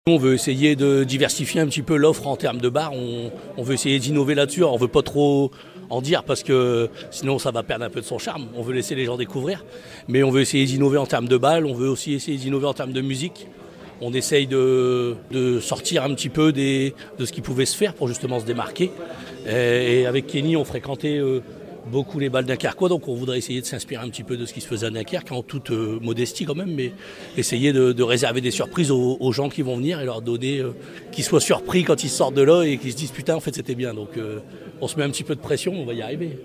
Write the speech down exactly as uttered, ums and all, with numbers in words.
On veut essayer de diversifier un petit peu l'offre en termes de bars, on, on veut essayer d'innover là-dessus, on ne veut pas trop en dire parce que sinon ça va perdre un peu de son charme, on veut laisser les gens découvrir, mais on veut essayer d'innover en termes de balles, on veut aussi essayer d'innover en termes de musique. On essaye de, de sortir un petit peu des, de ce qui pouvait se faire pour justement se démarquer. Et, et avec Kenny, on fréquentait euh, beaucoup les balles dunkerquois, donc on voudrait essayer de s'inspirer un petit peu de ce qui se faisait à Dunkerque, en toute euh, modestie quand même, mais essayer de, de réserver des surprises aux, aux gens qui vont venir et leur donner, euh, qu'ils soient surpris quand ils sortent de là et qu'ils se disent putain en fait c'était bien. Donc euh, on se met un petit peu de pression, on va y arriver.